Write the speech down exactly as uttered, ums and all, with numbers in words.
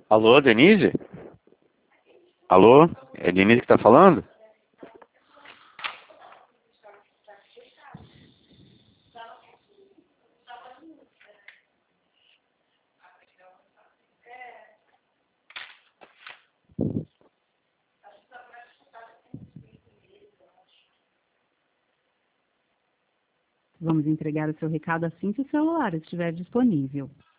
Alô, Denise? Alô? É Denise que tá falando? Vamos entregar o seu recado assim que o celular estiver disponível.